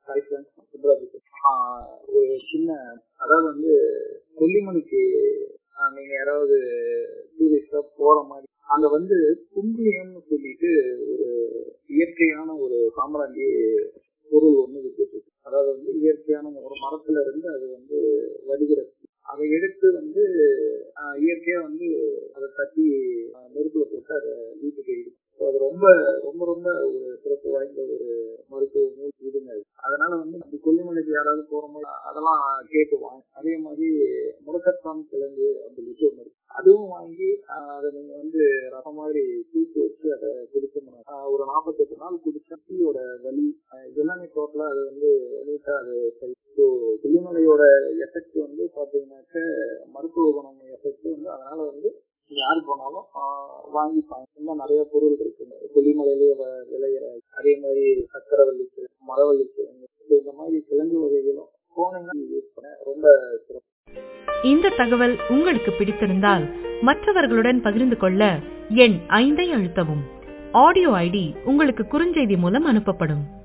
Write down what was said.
Hi friends, சுப்ராஜித். ஒரு சின்ன, அதாவது வந்து கொல்லிமலைக்கு நீங்க யாராவது டூரிஸ்டா போற மாதிரி, அங்க வந்து குங்குலியம்னு சொல்லிட்டு ஒரு இயற்கையான ஒரு சாம்பிராண்டி பொருள் ஒண்ணு வித்துட்டு இருக்கு. அதாவது வந்து இயற்கையான ஒரு மரத்துல இருந்து அது வந்து வருகிறது. அதை எடுத்து வந்து இயற்கையா வந்து அதை தட்டி நெருப்புல போட்டு அதை வீட்டுக்கு இருக்கு. அது ரொம்ப ரொம்ப ரொம்ப ஒரு சிறப்பு வாய்ந்த ஒரு மருத்துவ இதுங்க. அதனால வந்து கொல்லிமலைக்கு யாராவது போற மாதிரி அதெல்லாம் கேட்டுவாங்க. அதே மாதிரி முடக்கத்தான் கிழங்கு அப்படின்னு ஒண்ணு இருக்கு. அதுவும் வாங்கி அதை நீங்க வந்து ரசம் மாதிரி தூக்கி வச்சு அதை குடிச்சோம்னா ஒரு 48 நாள் குடிச்சா டீயோட வலி எல்லாமே டோட்டலா அது வந்து நீட்டா அது சரி. ஸோ கொல்லிமலையோட எஃபெக்ட் வந்து பாத்தீங்கன்னாக்க மருத்துவ குணம் எஃபெக்ட் வந்து, அதனால வந்து யாரு போனாலும் வாங்கிப்பாங்க. இன்னும் நிறைய பொருள் இருக்கு கொல்லிமலையிலேயே விளையிற. அதே மாதிரி சக்கரவள்ளி கிழங்கு, மரவள்ளி கிழங்கு, இந்த மாதிரி கிழங்கு வகைகளும் போனீங்கன்னா யூஸ் பண்ண ரொம்ப சிறப்பு. இந்த தகவல் உங்களுக்கு பிடித்திருந்தால் மற்றவர்களுடன் பகிர்ந்து கொள்ள எண் 5 அழுத்தவும். ஆடியோ ஐடி உங்களுக்கு குறுஞ்செய்தி மூலம் அனுப்பப்படும்.